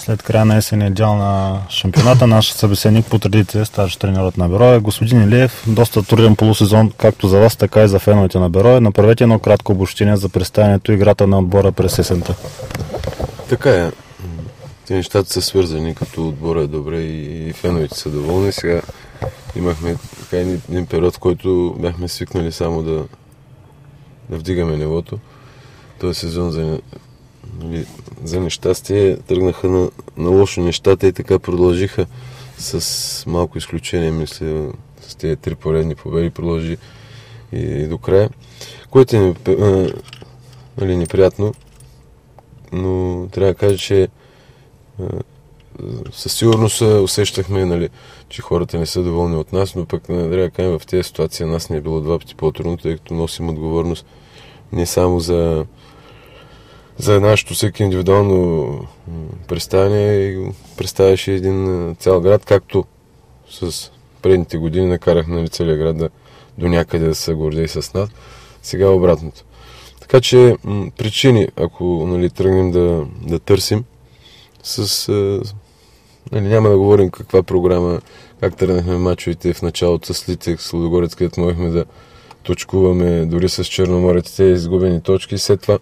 След края на есения дял на шампионата, наш събеседник по традиция, старши треньорът на Берое, господин Илиев. Доста труден полусезон, както за вас, така и за феновете на Берое. Направете едно кратко обобщение за представянето и играта на отбора през есента. Така е. Те нещата са свързани, като отбора е добре и феновете са доволни. Сега имахме така един период, в който бяхме свикнали само да вдигаме нивото. Този сезон за нещастие тръгнаха на лошо нещата и така продължиха с малко изключение, мисля, с тези 3 поредни победи продължи и до края, което е неприятно, но трябва да кажа, че със сигурност усещахме, че хората не са доволни от нас, но пък трябва да кажем, в тези ситуации нас не е било 2 пъти по-трудно, тъй като носим отговорност не само за нашето всеки индивидуално представяне, представяше един цял град, както с предните години накарахме целия град до някъде да се гордее с нас. Сега обратното. Така че причини, ако тръгнем да търсим, няма да говорим каква програма, как тръгнахме мачовете в началото с Литекс, Лудогорец, където можехме да точкуваме дори с Черноморец те изгубени точки. След това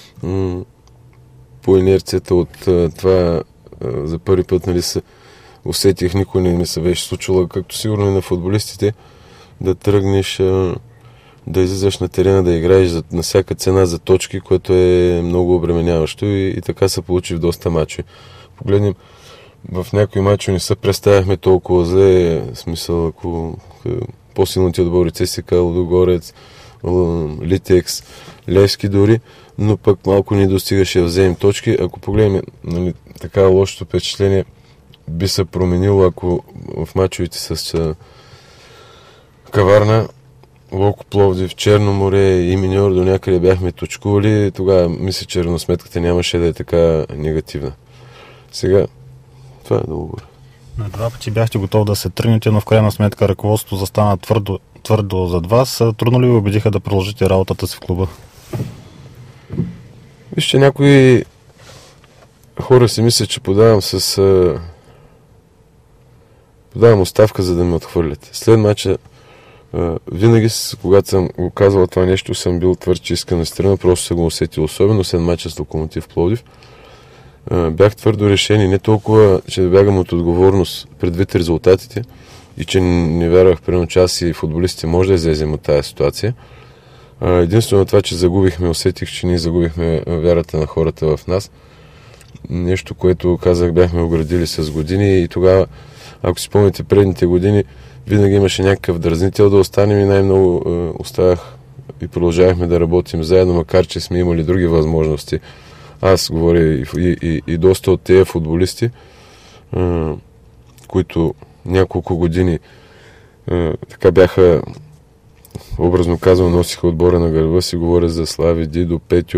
по инерцията от това за първи път се усетих, никой не ми се беше случило, както сигурно и на футболистите, да тръгнеш да излизаш на терена, да играеш на всяка цена за точки, което е много обременяващо и така се получи в доста мачове. Погледнем, в някои мачове не се представяхме толкова зле, в смисъл, ако по-силните отбори ЦСКА, Лудогорец, Литекс, Левски дори, но пък малко ни достигаше да вземем точки. Ако погледнем така лошото впечатление, би се променило, ако в мачовете с Каварна, Локо Пловдив, Черно море и Миньор до някъде бяхме точкували, тогава мисля, че равносметката нямаше да е така негативна. Сега това е договор. На 2 пъти бяхте готов да се тръгнете, но в крайна сметка ръководството застана твърдо зад вас. Трудно ли ви убедиха да продължите работата си в клуба? Вижте, някои хора си мислят, че подавам оставка, за да ме отхвърлят. След мача винаги, когато съм го казвал това нещо, съм бил твърд, че искам да се тръгна, просто съм го усетил, особено след мача с Локомотив Пловдив. Бях твърдо решен не толкова, че да бягам от отговорност предвид резултатите и че не вярвах, примерно, че аз и футболистите може да излезем от тази ситуация. Единствено това, че загубихме, усетих, че ние загубихме вярата на хората в нас. Нещо, което казах, бяхме оградили с години и тогава, ако си спомните предните години, винаги имаше някакъв дразнител да останем и най-много оставах и продължавахме да работим заедно, макар че сме имали други възможности. Аз говоря и доста от тези футболисти, които няколко години така бяха, образно казвам, носиха отбора на гърба си, говоря за Слави, Дидо, Петю,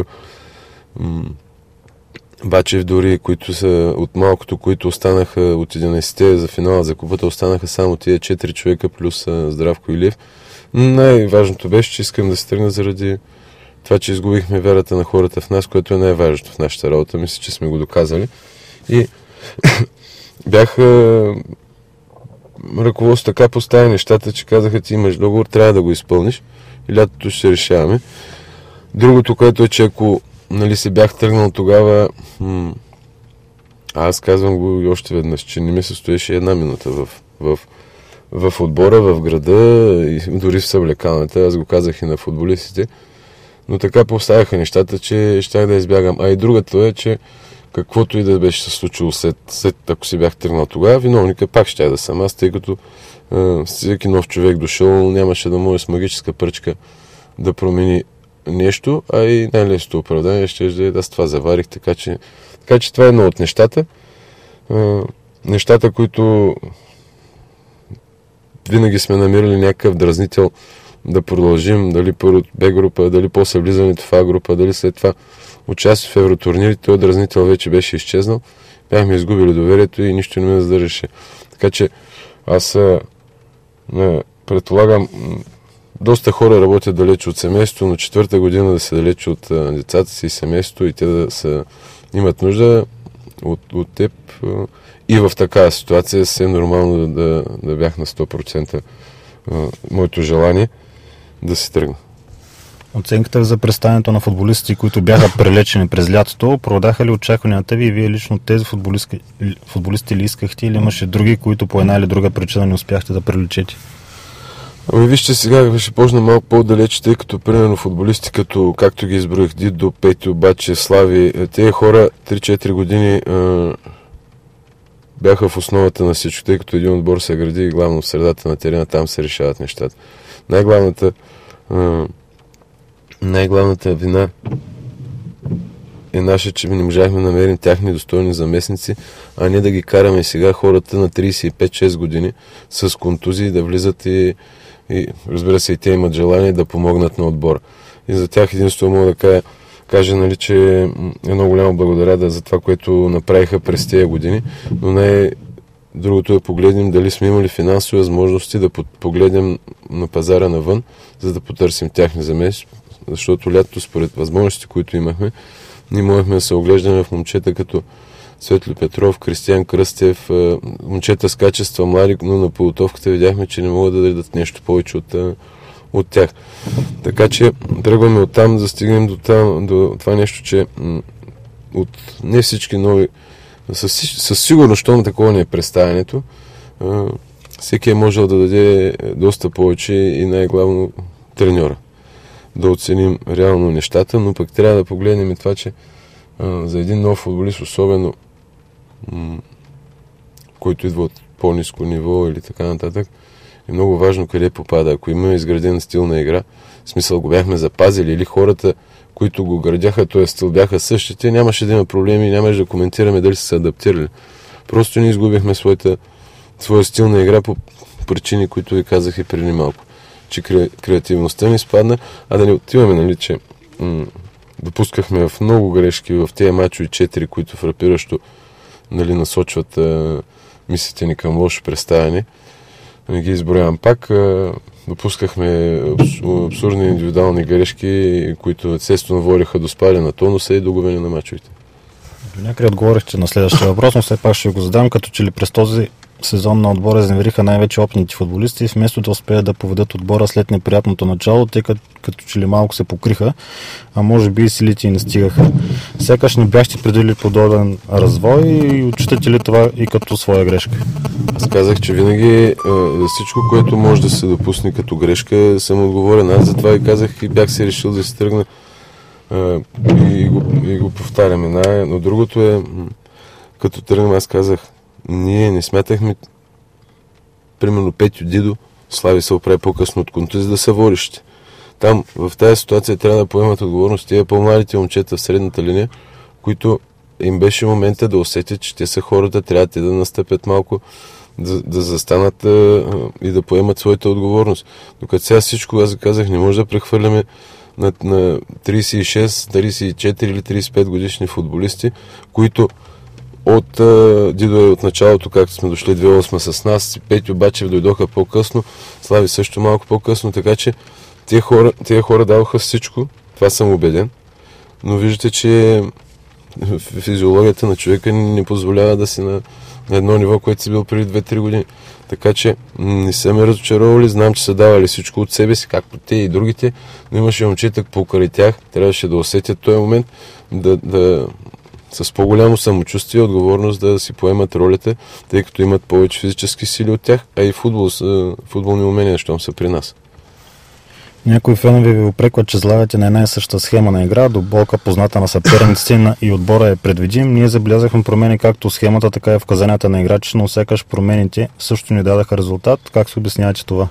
Бачев дори, които са от малкото, които останаха от 11-те за финала за купата, останаха само тия 4 човека плюс Здравко Илиев. Най-важното беше, че искам да се тръгна заради това, че изгубихме вярата на хората в нас, което е най-важното в нашата работа. Мисля, че сме го доказали. И бяха ръководство така поставя нещата, че казаха, ти имаш договор, трябва да го изпълниш и лятото ще решаваме. Другото, което е, че ако се бях тръгнал тогава, аз казвам го и още веднъж, че не ми се стоеше 1 минута в отбора, в града и дори в съблекалната. Аз го казах и на футболистите. Но така поставяха нещата, че щях да избягам. А и другото е, че каквото и да беше се случило след ако си бях тръгнал тогава, виновника пак щях да съм аз, тъй като всеки нов човек дошъл нямаше да може с магическа пръчка да промени нещо, а и най-лесното оправдание ще е да с това заварих, така че това е едно от нещата. Нещата, които винаги сме намирали някакъв дразнител да продължим, дали първо от Б група, дали после влизането в А група, дали след това участие в евротурнирите, този дразнител вече беше изчезнал, бяхме изгубили доверието и нищо не ме задържаше. Така че аз предполагам, доста хора работят далеч от семейството, но 4-та година да са далеч от децата си и семейството и те да имат нужда, от теб. И в такава ситуация е нормално да бях на 100% моето желание да си тръгна. Оценката ви за представянето на футболисти, които бяха прелечени през лятото, оправдаха ли очакванията ви и вие лично тези футболисти ли искахте или имаше други, които по една или друга причина не успяхте да прелечете? Ами вижте, сега ще почна малко по-далеч, тъй като примерно футболисти, както ги изброих, Дидо, Петю, Баче, Слави, тези хора 3-4 години бяха в основата на всичко, тъй като един отбор се гради главно в средата на терена, там се решават нещата. Най-главната вина е наша, че не можахме да намерим тяхни достойни заместници, а не да ги караме сега хората на 35-6 години с контузии да влизат и разбира се, и те имат желание да помогнат на отбора. И за тях единствено мога да кажа, нали, че едно голямо благодаря за това, което направиха през тези години, но другото е погледнем дали сме имали финансови възможности да погледнем на пазара навън, за да потърсим тяхни заместници, защото лятото според възможностите, които имахме, ние можехме да се оглеждаме в момчета като Светло Петров, Кристиян Кръстев, момчета с качества млади, но на подготовката видяхме, че не могат да дадат нещо повече от тях. Така че тръгваме оттам, да стигнем до това нещо, че от не всички нови, със сигурност, щом такова не е представянето, всеки е можел да даде доста повече и най-главно треньора. Да оценим реално нещата, но пък трябва да погледнем и това, че за един нов футболист, особено който идва от по-ниско ниво или така нататък, е много важно къде попада. Ако има изграден стил на игра, в смисъл го бяхме запазили или хората, които го градяха, този стил бяха същите, нямаше да има проблеми и нямаше да коментираме дали са се адаптирали. Просто ние изгубихме своя стил на игра по причини, които ви казах и преди малко. Че креативността ни спадна, а да не отиваме, нали, че допускахме в много грешки в тези мачове 4, които фрапиращо, нали, насочват мислите ни към лошо представяне. Не ги изброявам пак. Допускахме абсурдни индивидуални грешки, които естествено водиха до спаляне на тонуса и до губене на мачовете. Някъде отговорихте на следващия въпрос, но все пак ще го задам, като че ли през този сезон на отбора изневериха най-вече опитните футболисти и вместо да успеят да поведат отбора след неприятното начало, те като че ли малко се покриха, а може би и силите и не стигаха. Сякаш не бяхте предвидили подобен развой и отчитате ли това и като своя грешка? Аз казах, че винаги за всичко, което може да се допусне като грешка, съм отговорен. Аз затова и казах и бях се решил да се тръгна и го повтаряме. Но другото е, като тръгнем, аз казах, ние не смятахме, примерно Петю, Дидо, Слави се оправи по-късно от контузия да са водещи. Там, в тази ситуация трябва да поемат отговорност тия по-младите момчета в средната линия, които им беше момента да усетят, че те са хората, трябва те да настъпят малко, да застанат и да поемат своята отговорност. Докато сега всичко, аз казах, не може да прехвърляме на 36, 34 или 35 годишни футболисти, които Дидо е от началото, както сме дошли 2008 с нас, Петю Бачев дойдоха по-късно, Слави също малко по-късно, така че тези хора даваха всичко, това съм убеден, но виждате, че физиологията на човека не позволява да си на едно ниво, което си бил преди 2-3 години. Така че не са ме разочаровали, знам, че са давали всичко от себе си, както те и другите, но имаше момчета покрай тях, трябваше да усетят този момент, да с по-голямо самочувствие и отговорност да си поемат ролята, тъй като имат повече физически сили от тях, а и футболни умения, щом са при нас. Някои фенове ви упрекват, че залагате на една и съща схема на игра, до болка позната на съперниците и отбора е предвидим. Ние забелязахме промени както в схемата, така и в казанията на играчи, но сякаш промените също ни дадаха резултат. Как се обяснявате това?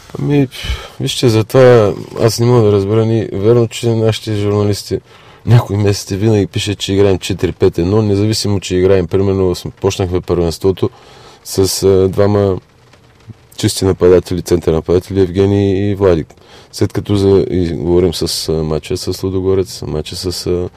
Вижте, затова аз не мога да разбера. Верно, че нашите журналисти някои месеци винаги пишат, че играем 4-5-1, независимо, че играем. Примерно, почнахме първенството с двама чисти нападатели, център нападатели, Евгений и Владик. След като говорим с мача с Лудогорец, мача с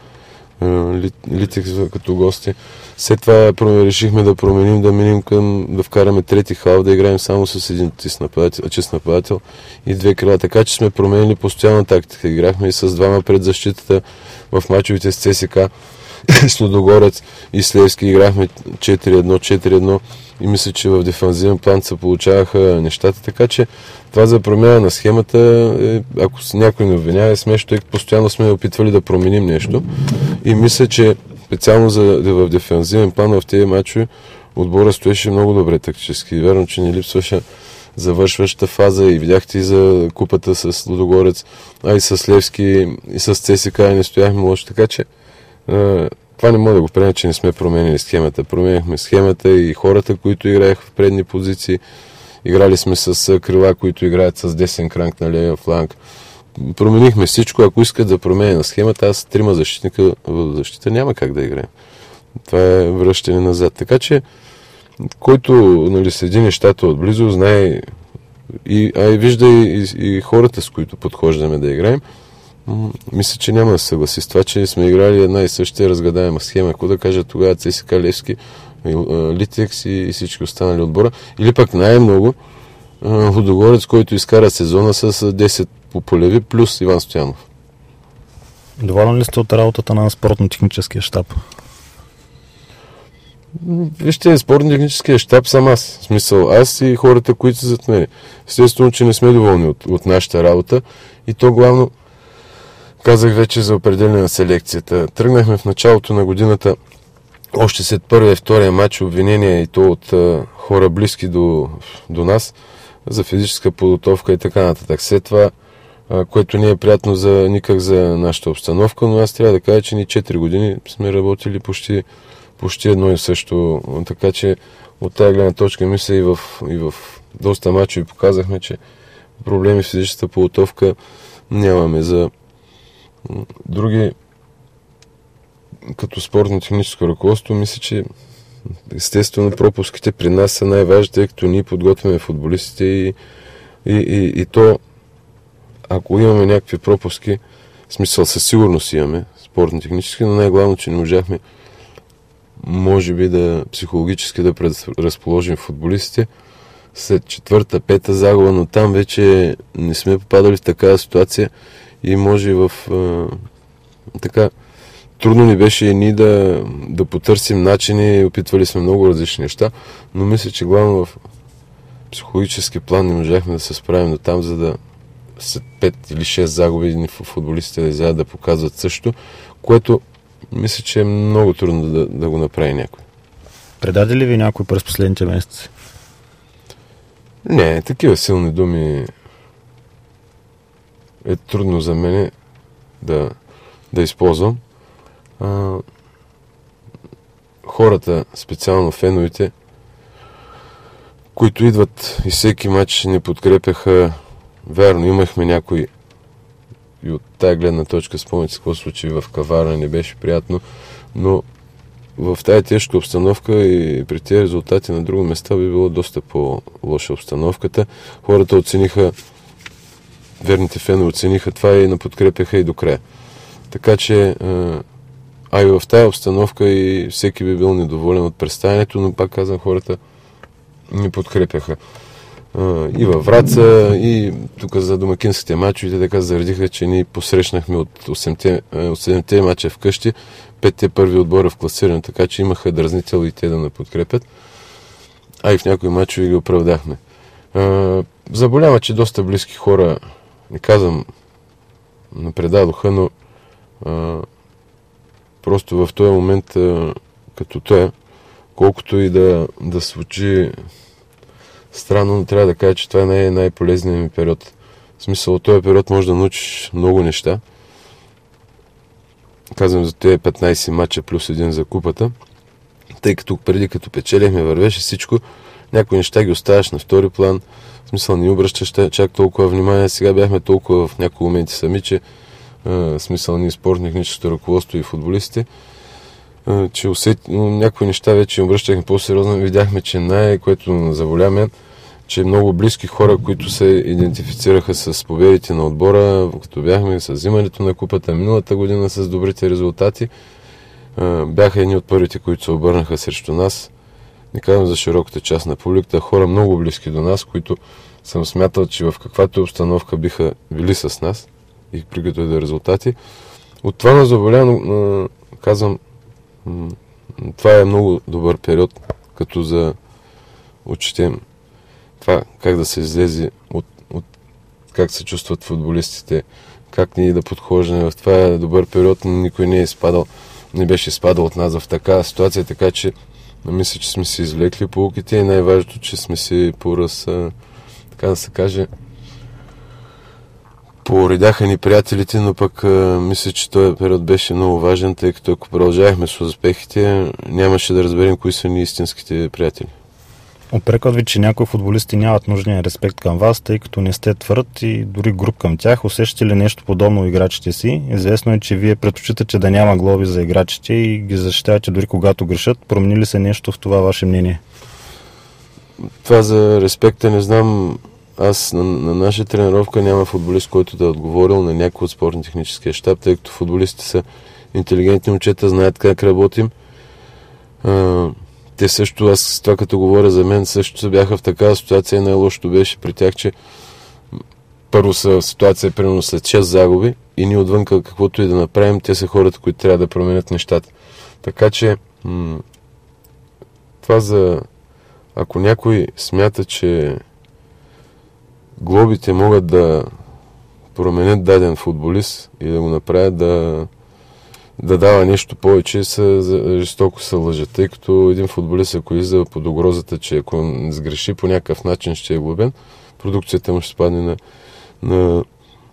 Литекс като гости, след това решихме да променим, да минем да вкараме трети хал, да играем само с един чист нападател и две крила. Така че сме променили постоянна тактика. Играхме и с двама пред защитата в мачовете с ЦСКА. с Лудогорец и с Левски играхме 4-1 и мисля, че в дефанзивен план се получаваха нещата, така че това за промяна на схемата, ако някой не обвинява, е смешно, тъй като постоянно сме опитвали да променим нещо и мисля, че специално в дефанзивен план в тези мачове отбора стоеше много добре тактически. Верно, че ни липсваше завършващата фаза и видяхте и за купата с Лудогорец, а и с Левски и с ЦСКА не стояхме лошо, така че това не мога да го приема, че не сме променили схемата. Променяхме схемата и хората, които играеха в предни позиции. Играли сме с крила, които играят с десен кранк на левия фланг. Променихме всичко. Ако искат да променя на схемата, аз 3 защитника в защита няма как да играем. Това е връщане назад. Така че, който следи нещата отблизо, знае и вижда и хората, с които подхождаме да играем, мисля, че няма да се съгласи с това, че сме играли една и съща разгадаема схема. Ако да кажа тогава ЦСКА, Левски, Литекс и всички останали отбора. Или пък най-много Лудогорец, който изкара сезона с 10 по полеви, плюс Иван Стоянов. Доволен ли сте от работата на спортно-техническия щаб? Вижте, спортно-техническия щаб съм аз. В смисъл, аз и хората, които са зад мен. Естествено, че не сме доволни от нашата работа и то главно казах вече за определение на селекцията. Тръгнахме в началото на годината, още след първия и втория матч, обвинения и то от хора близки до нас, за физическа подготовка и така нататък. След това, което не е приятно никак за нашата обстановка, но аз трябва да кажа, че ни 4 години сме работили почти едно и също. Така че от тази гледна точка мисля и в доста матчи показахме, че проблеми в физическата подготовка нямаме. За други, като спортно-техническо ръководство, мисля, че естествено пропуските при нас са най-важни, тъй като ние подготвяме футболистите и то, ако имаме някакви пропуски, в смисъл със сигурност имаме спортно-технически, но най-главно, че не можахме може би психологически да разположим футболистите след 4-та, 5-та загуба, но там вече не сме попадали в такава ситуация и може така трудно ни беше и ние да потърсим начини, опитвали сме много различни неща, но мисля, че главно в психологически план не можахме да се справим до там, за да след 5 или 6 загуби футболистите да излязат да показват също, което мисля, че е много трудно да го направи някой. Предаде ли ви някой през последните месеци? Не, такива силни думи е трудно за мен да използвам. Хората, специално феновете, които идват и всеки матч не подкрепяха, вярно, имахме някои и от тая гледна точка спомняте какво случи в Каварна, не беше приятно, но в тая тежка обстановка и при тези резултати на друго места би било доста по-лоша обстановката. Хората оцениха, верните фенове оцениха това и наподкрепяха и до края. Така че, и в тая обстановка и всеки би бил недоволен от представянето, но пак казвам, хората ни подкрепяха. И във Враца, и тук за домакинските мачове, така заредиха, че ние посрещнахме от 7-те мача вкъщи, 5-те първи отбора в класиране, така че имаха дразнител и те да не подкрепят. И в някои мачове ги оправдахме. Заболява, че доста близки хора, не казвам, напредадоха, но просто в този момент, като той, колкото и да случи странно, но трябва да кажа, че това не е най-полезният ми период. В смисъл, от този период може да научиш много неща. Казвам за тези 15 мача плюс един за купата, тъй като преди като печелихме, вървеше всичко, някои неща ги оставаш на втори план, в смисъл не обръщаш чак толкова внимание. Сега бяхме толкова в някои моменти сами, че в смисъл ние спортно-техническото ръководство и футболистите, че някои неща вече обръщахме по-сериозно. Видяхме, че което заболя мен, че много близки хора, които се идентифицираха с победите на отбора, като бяхме с взимането на купата миналата година с добрите резултати, бяха едни от първите, които се обърнаха срещу нас. Не казвам за широката част на публиката, хора много близки до нас, които съм смятал, че в каквато обстановка биха били с нас и при като и да резултати. От това на заболя, казвам, Това е много добър период, като за отчетем това как да се излезе от как се чувстват футболистите, как ние да подхождаме. В това е добър период, никой не беше изпадал от нас в такава ситуация, така че мисля, че сме си извлекли поуките и най-важното, че сме си така да се каже, поредяха ни приятелите, но пък мисля, че този период беше много важен, тъй като ако продължавахме с успехите, нямаше да разберем кои са ни истинските приятели. Упрекват ви, че някои футболисти нямат нужния респект към вас, тъй като не сте твърд и дори груб към тях. Усещате ли нещо подобно играчите си? Известно е, че вие предпочитате да няма глоби за играчите и ги защитавате дори когато грешат. Промени ли се нещо в това ваше мнение? Това за респекта не знам. Аз на наша тренировка няма футболист, който да е отговорил на някой от спортно-техническия щаб, тъй като футболистите са интелигентни момчета, знаят как работим. Те също, аз това като говоря за мен, също бяха в такава ситуация и най-лошото беше при тях, че първо са в ситуация примерно след 6 загуби и ние отвънка каквото и да направим, те са хората, които трябва да променят нещата. Така че това ако някой смята, че глобите могат да променят даден футболист и да го направят да дава нещо повече, жестоко се лъжат. Тъй като един футболист, ако излиза под угрозата, че ако сгреши по някакъв начин ще е глобен, продукцията му ще спадне на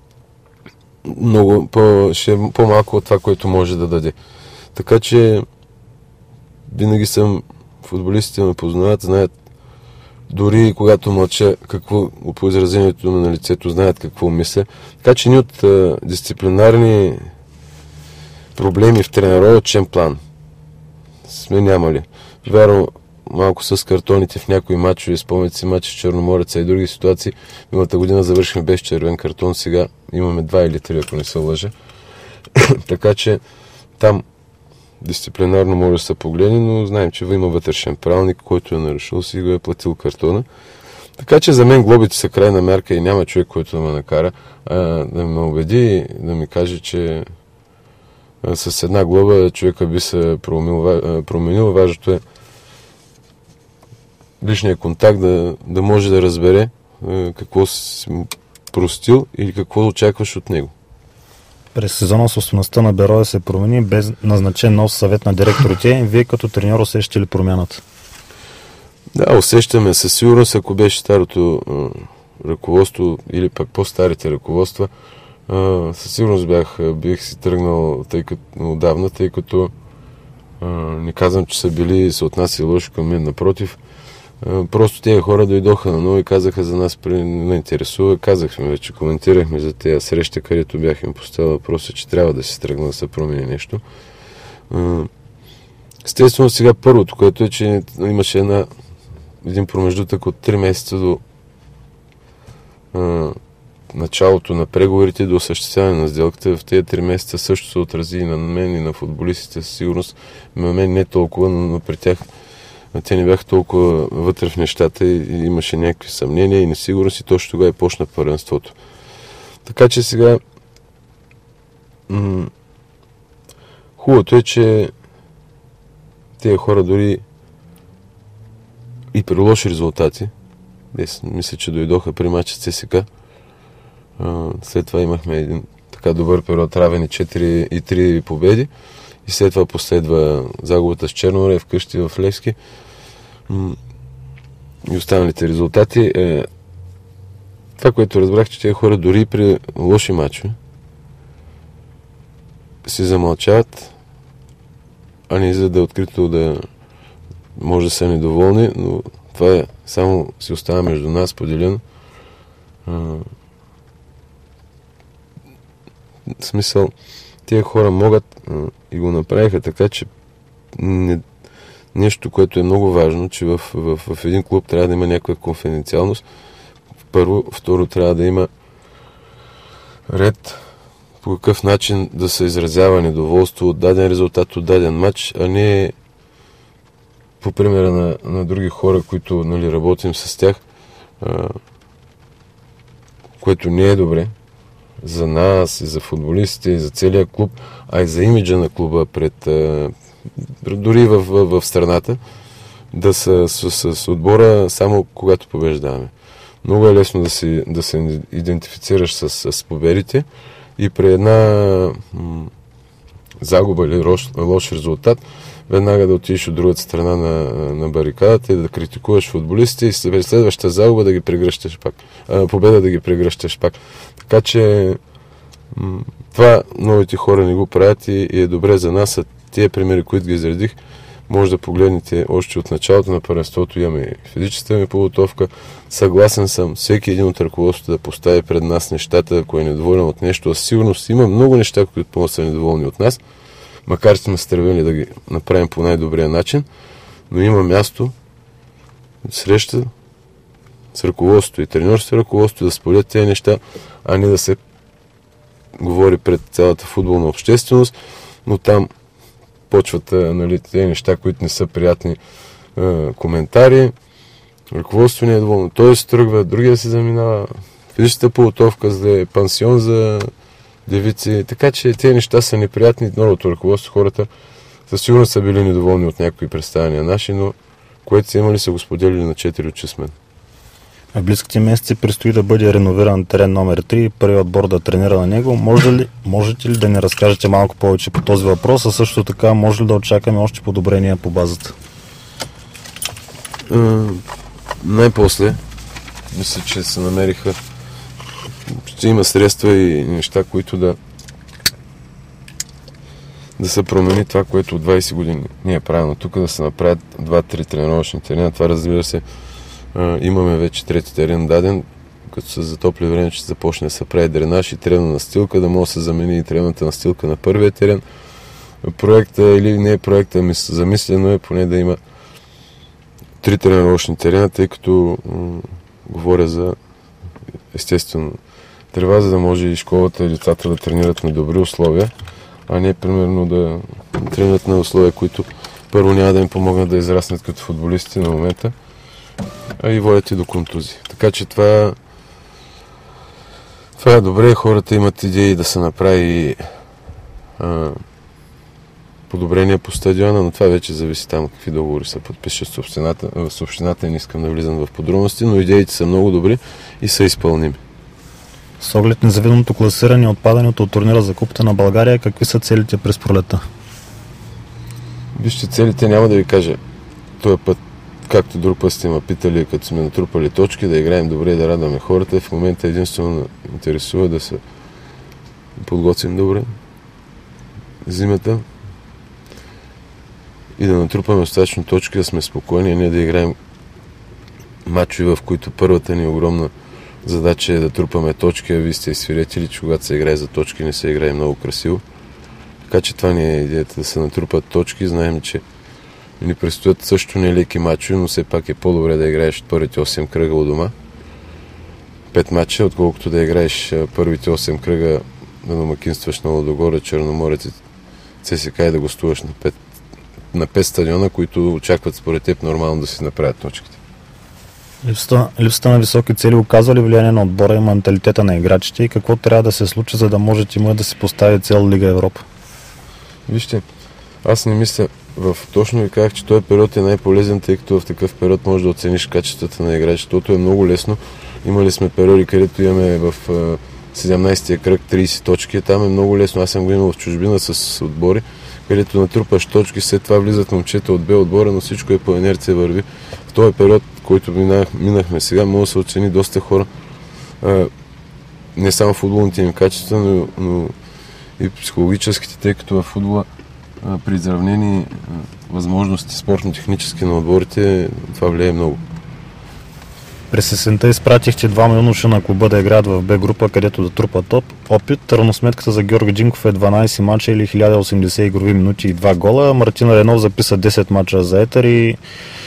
много по-малко от това, което може да даде. Така че винаги футболистите ме познават, знаят дори когато мълча по изразението на лицето, знаят какво мисля. Така че ни от дисциплинарни проблеми в тренировъчен план сме нямали. Вярно, малко с картоните в някои мачове, спомняте си мачи с Черномореца и други ситуации. Миналата година завършихме без червен картон, сега имаме 2 или 3, ако не се лъжа. Така че там дисциплинарно може да се погледне, но знаем, че има вътрешен правилник, който е нарушил си и го е платил картона. Така че за мен глобите са крайна мярка и няма човек, който да ме накара да ме убеди, да ми каже, че с една глоба човека би се променил. Важното е личния контакт да може да разбере какво си простил или какво очакваш от него. През сезона собствеността на Берое се промени без назначен нов съвет на директорите. Вие като треньор усещате ли промяната? Да, усещаме със сигурност, ако беше старото ръководство или пък по-старите ръководства, със сигурност бих си тръгнал отдавна, тъй като не казвам, че са били се отнася лошо към мен, напротив. Просто тези хора дойдоха на ново и казаха за нас, не интересува. Казахме вече, коментирахме за тези среща, където бях им поставил въпроса, че трябва да се тръгна да се промени нещо. Естествено, сега първото, което е, че имаше един промеждутък от 3 месеца до началото на преговорите до осъществяване на сделката. В тези 3 месеца също се отрази и на мен, и на футболистите със сигурност. На мен не толкова, но при тях те не бяха толкова вътре в нещата и имаше някакви съмнения и несигурност и точно тогава почна първенството. Така че сега хубавото е, че тези хора дори и при лоши резултати, мисля, че дойдоха при мача с ЦСКА, след това имахме един така добър период, равен 4 и 3 победи и след това последва загубата с Черноморе вкъщи в Левски и останалите резултати. Това, което разбрах, че тези хора дори при лоши мачове си замълчават, а не за да открито да може да са недоволни, но това само си остава между нас поделено. В смисъл, тия хора могат и го направиха така, че нещо, което е много важно, че в един клуб трябва да има някаква конфиденциалност. Първо, второ, трябва да има ред по какъв начин да се изразява недоволство от даден резултат, от даден матч, а не по примера на други хора, които работим с тях, което не е добре за нас, и за футболистите, и за целия клуб, а и за имиджа на клуба пред дори в страната, да са с отбора само когато побеждаваме. Много е лесно да се идентифицираш с победите и при една загуба или лош резултат, веднага да отидеш от другата страна на барикадата и да критикуваш футболистите и следващата загуба да ги прегръщаш пак. Победа да ги прегръщаш пак. Така че това новите хора не го правят и е добре за нас. Тия примери, които ги изредих, може да погледнете още от началото на първенството. Имаме физическата подготовка. Съгласен съм всеки един от ръководството да постави пред нас нещата, ако е недоволен от нещо. Със сигурност има много неща, които са недоволни от нас, макар че сме стремили да ги направим по най-добрия начин, но има място среща с ръководството и треньорското ръководство да споделят тези неща, а не да се говори пред цялата футболна общественост, но там почват тези неща, които не са приятни коментари. Ръководството не е доволно. Той се тръгва, другия се заминава. Физическата подготовка зле, пансион за девици. Така че тези неща са неприятни. Новото ръководство, хората със сигурност са били недоволни от някои представяния наши, но което са имали, са го споделили на 4 очи с мен. В близките месеци предстои да бъде реновиран терен номер 3 и първият отбор да тренира на него. Можете ли да ни разкажете малко повече по този въпрос, а също така може ли да очакаме още подобрения по базата? Най-после мисля, че се намериха, ще има средства и неща, които да се промени това, което от 20 години не е правилно. Тук да се направят 2-3 тренировъчни терена. Това, разбира се, имаме вече трети терен даден, като се затопли време, че започне да се прави дренаж и тревна настилка, да може да се замени и тревната настилка на първия терен. Проекта или не е проекта, замислено е поне да има 3 тренировъчни терена, тъй като говоря за естествено трева, за да може и школата и децата да тренират на добри условия, а не примерно да тренират на условия, които първо няма да им помогнат да израснат като футболисти на момента, а и водят и до контузии. Така че това е добре, хората имат идеи да се направи подобрения по стадиона, но това вече зависи там какви договори се подпишат с общината и не искам да влизам в подробности, но идеите са много добри и са изпълними. С оглед незавидното класиране и отпадането от турнира за Купата на България, какви са целите през пролета? Вижте, целите няма да ви кажа този път, както друг път сте ме питали, като сме натрупали точки, да играем добре и да радваме хората. В момента единствено интересува да се подготвим добре зимата и да натрупаме достатъчно точки, да сме спокойни, а не да играем мачове, в които първата ни огромна задача е да трупаме точки, а вие сте свидетели, че когато се играе за точки, не се играе много красиво. Така че това не е идеята, да се натрупат точки. Знаем, че ни предстоят също нелеки мачове, но все пак е по-добре да играеш първите 8 кръга у дома. 5 мача, отколкото да играеш първите 8 кръга да домакинстваш на Лудогорец, Черноморец и ЦСКА и да гостуваш на 5 стадиона, които очакват според теб нормално да си направят точките. Липсата на високи цели оказва ли влияние на отбора и менталитета на играчите и какво трябва да се случи, за да може тимът да си постави цел Лига Европа? Вижте, аз не мисля, точно ви казах, че този период е най-полезен, тъй като в такъв период можеш да оцениш качествата на играчите, защото е много лесно. Имали сме периоди, където имаме в 17-тия кръг 30 точки, там е много лесно. Аз съм го имал в чужбина с отбори, където натрупаш точки, след това влизат момчета от Б отбора, но всичко е по инерция върви. В този период, който минахме сега, може да се оцени доста хора, не само футболните им качества, но и психологическите, тъй като в футбола при изравнени възможности спортно-технически на отборите, това влияе много. През есента изпратихте 2 юноши на клуба да играят в Б група, където да трупат опит. Равносметката за Георги Джинков е 12 мача или 1080 игрови минути и 2 гола. Мартин Ренов записа 10 мача за Етър и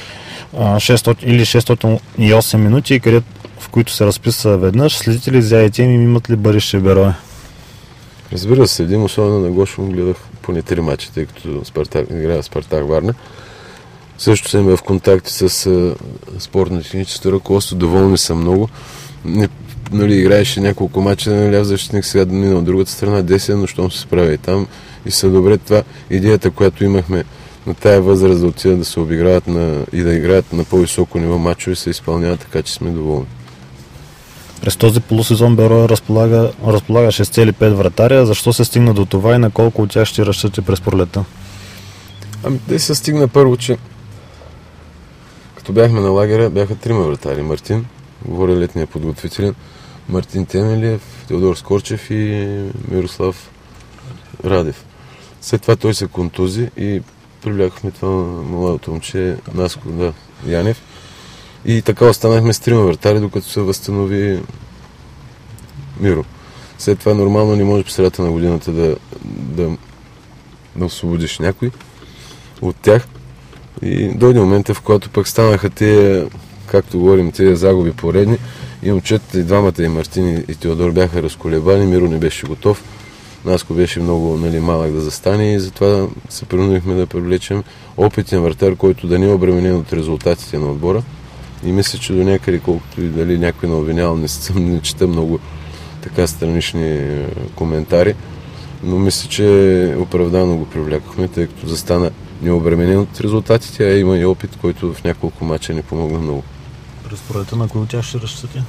608 минути, в които се разписа веднъж. Следите ли заедите им и имат ли бъдеще в Берое? Разбира се, следим, особено на Гошо гледах поне 3 мача, тъй като играя в Спартак Варна. Също съм в контакти с спортно-техническото ръководство, доволни са много. Играеше няколко мача на ляв защитник, сега да мина от другата страна 10, но щом се справя и там и са добре. Това идеята, която имахме на тая възраст да отидат да се обиграват и да играят на по-високо ниво мачове, се изпълняват, така че сме доволни. През този полусезон Берое разполага 6,5 вратаря. Защо се стигна до това и на колко от тях ще разчитате през пролета? Те се стигна първо, че като бяхме на лагера, бяха 3 вратари. Мартин, говоря летния подготвителен, Мартин Темелиев, Теодор Скорчев и Мирослав Радев. След това той се контузи и привлякохме това младото момче Наско Янев. И така останахме с 3 вратари, докато се възстанови Миро. След това нормално не може по средата на годината да освободиш някой от тях. И дойде момента, в който пък станаха тези, както говорим, тези загуби поредни. И момчетата, и двамата, и Мартин, и Теодор бяха разколебани, Миро не беше готов. Наско беше много малък да застане и затова се принудихме да привлечем опитен вратар, който да не е обременен от резултатите на отбора. И мисля, че до някъде, колкото и дали някой не обвинял, не чета много така странични коментари, но мисля, че оправдано го привлякохме, тъй като застана необременен от резултатите, а има и опит, който в няколко мача ни помогна много. През пролета на кои от тях ще разчитате?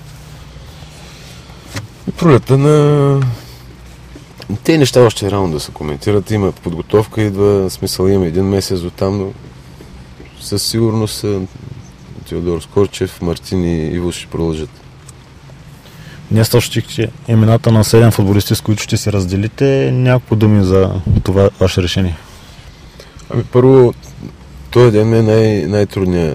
Пролета на... Те неща още е рано да се коментират. Има подготовка, идва, смисъл има 1 месец до там, но със сигурност Теодор Скорчев, Мартин и Иво ще продължат. Днес съобщихте имената на 7 футболисти, с които ще се разделите. Няколко думи за това ваше решение. Първо, този ден е най-трудният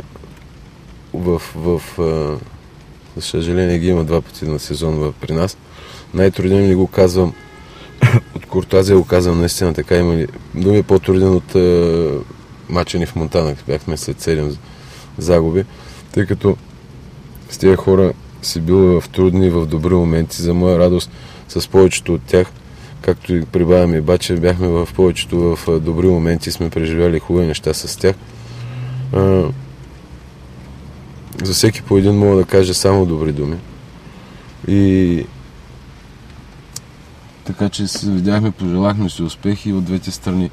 за съжаление ги има 2 пъти на сезон при нас. Най-труден ли го казвам от Куртуазия, го казвам наистина така, има ли думи по-труден от мача ни в Монтана, бяхме след 7 загуби, тъй като с тези хора си бил в трудни, в добри моменти. За моя радост с повечето от тях, както и прибавяме Бачев, бяхме в повечето в добри моменти, сме преживяли хубави неща с тях. За всеки по един мога да кажа само добри думи. И така че се видяхме, пожелахме си успехи от двете страни.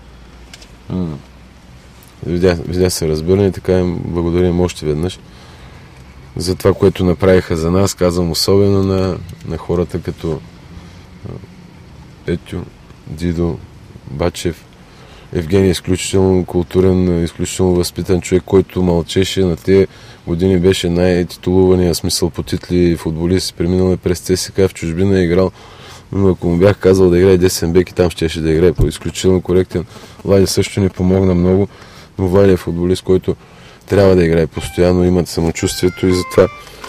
Видя се разбиране, така им благодарим още веднъж за това, което направиха за нас. Казвам особено на хората като Петю, Дидо, Бачев. Евгений е изключително културен, изключително възпитан човек, който мълчеше. На тези години беше най-титулувания смисъл по титли футболист. Преминал през ЦСКА, в чужбина е играл. Но ако му бях казал да играе десен бек и там щеше да играе по изключително коректен. Влади също ни помогна много, но Влади е футболист, който трябва да играе постоянно, имат самочувствието и затова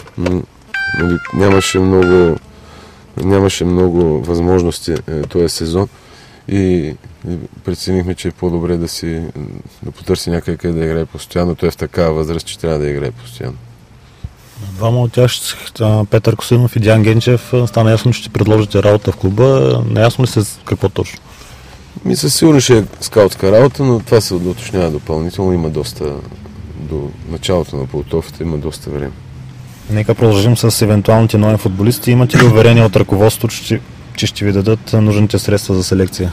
нямаше много възможности този сезон и преценихме, че е по-добре да потърси някъде къде да играе постоянно. Той е в такава възраст, че трябва да играе постоянно. Двама от тях, Петър Косинов и Диан Генчев, стана ясно, че ще предложите работа в клуба. Наясно ли се какво точно? Със сигурно ще е скаутска работа, но това се уточнява допълнително. Има доста, до началото на подготовката има доста време. Нека продължим с евентуалните нови футболисти. Имате ли уверение от ръководството, че ще ви дадат нужните средства за селекция?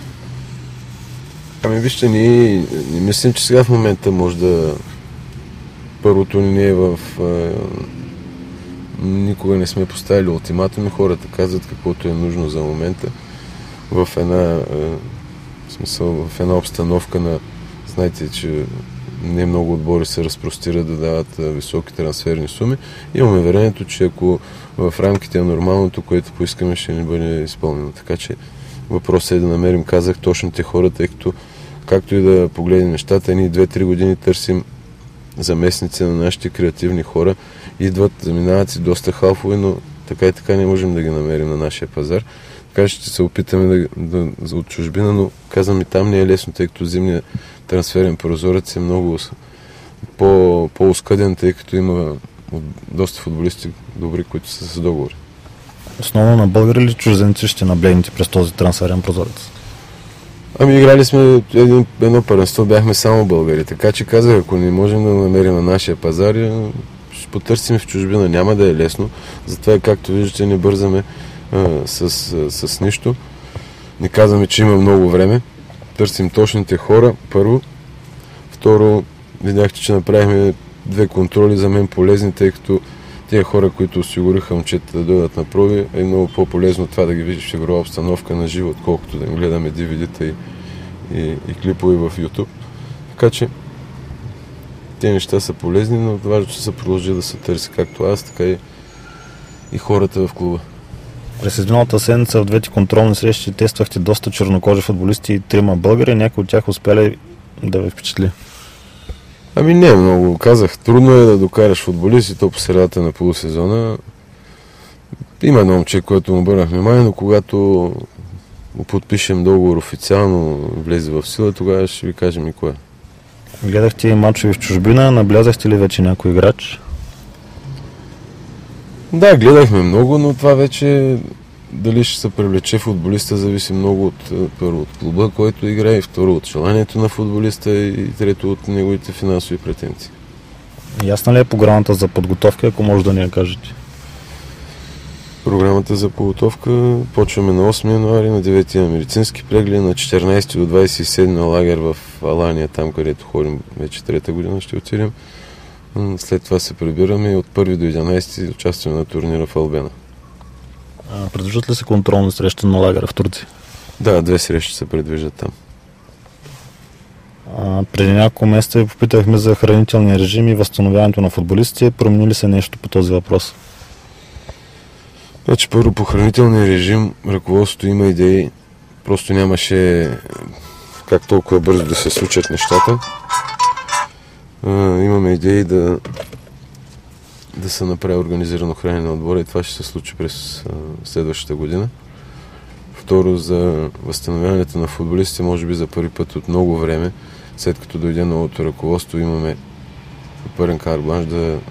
Вижте, ние не мислим, че сега в момента може да... Първото ни е никога не сме поставили ултиматуми. Хората казват каквото е нужно за момента. В една обстановка на... Знаете, че не много отбори се разпростират да дават високи трансферни суми. Имаме верението, че ако в рамките на нормалното, което поискаме, ще ни бъде изпълнено. Така че въпросът е да намерим, казах, точните хора, тъй като както и да погледнем нещата, ние 2-3 години търсим заместници на нашите креативни хора. Идват, заминават си доста халфове, но така и така не можем да ги намерим на нашия пазар. Така ще се опитаме от чужбина, но казвам и там не е лесно, тъй като зимният трансферен прозорец е много по-оскъден, тъй като има доста футболисти добри, които са с договори. Основно на българи или чужденци ще наблегнете през този трансферен прозорец? Играли сме едно първенство, бяхме само българи, така че казах, ако не можем да намерим на нашия пазар, ще потърсим в чужбина, няма да е лесно, затова както виждате не бързаме с нищо, не казваме, че има много време, търсим точните хора първо, Второ, видяхте, че направихме 2 контроли за мен полезни, тъй като тези хора, които осигуриха момчета да дойдат на проби, е много по-полезно това да ги видиш в игрова обстановка на живо, отколкото да им гледаме DVD-та и клипове в YouTube. Така че тези неща са полезни, но важно, че се продължи да се търси както аз, така и хората в клуба. През изминалата седмица в 2 контролни срещи тествахте доста чернокожи футболисти и 3 българи. Някои от тях успяли да ви впечатли? Ами не, много казах. Трудно е да докараш футболист и то по средата на полусезона. Има едно момче, което му обърнах внимание, но когато му подпишем договор официално, влезе в сила, тогава ще ви кажем и кое. Гледахте и мачове в чужбина, наблязахте ли вече някой играч? Да, гледахме много, но това вече дали ще се привлече футболиста зависи много първо от клуба, който играе, и второ от желанието на футболиста и трето от неговите финансови претенции. Ясна ли е програмата за подготовка, ако може да ни я кажете? Програмата за подготовка почваме на 8 януари, на 9 на медицински преглед, на 14 до 27 на лагер в Алания, там където ходим вече 3-та година ще отидем. След това се прибираме и от 1 до 11 участваме на турнира в Албена. Предвиждат ли се контролни срещи на лагера в Турция? Да, 2 срещи се предвиждат там. Преди няколко месеца ви попитахме за хранителния режим и възстановяването на футболистите. Промени ли се нещо по този въпрос? Значи първо по хранителния режим ръководството има идеи, просто нямаше как толкова бързо да се случат нещата. Имаме идеи да се направи организирано хранене на отбора и това ще се случи през следващата година. Второ, за възстановяването на футболистите, може би за първи път от много време, след като дойде новото ръководство, имаме пълен карт-бланш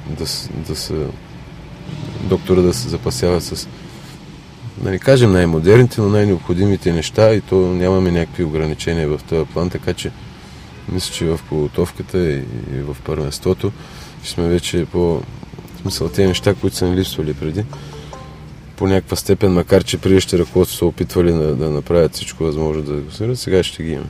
доктора да се запасява с, да не кажем най-модерните, но най-необходимите неща и то нямаме някакви ограничения в този план, така че мисля, че в подготовката и в първенството ще сме вече по смисъл тези неща, които са ни липсвали преди. По някаква степен, макар че предишните ръководство са опитвали да направят всичко възможно да го свират, сега ще ги имаме.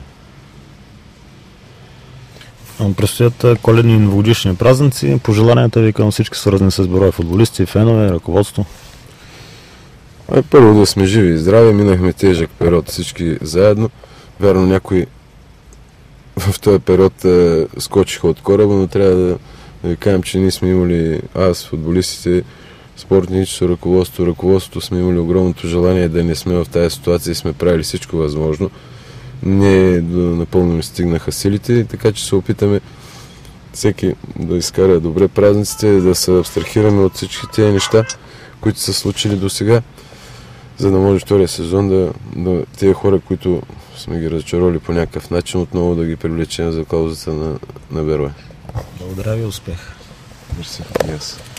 Предстоят коледни и новогодишни празници. Пожеланията ви към всички свързани с броя футболисти, фенове, ръководство? Първо да сме живи и здрави. Минахме тежък период всички заедно. Вярно, някои в този период скочиха от кораба, но трябва да ви кажем, че ние сме имали, аз, футболистите, спортническо ръководството сме имали огромното желание да не сме в тази ситуация и сме правили всичко възможно. Не напълно ми стигнаха силите, така че се опитаме всеки да изкара добре празниците, да се абстрахираме от всички тези неща, които са случили до сега, за да може втория сезон да тези хора, които сме ги разочаровали по някакъв начин, отново да ги привлечем за каузата на Берое. Благодаря ви, успех! Мерси. Yes.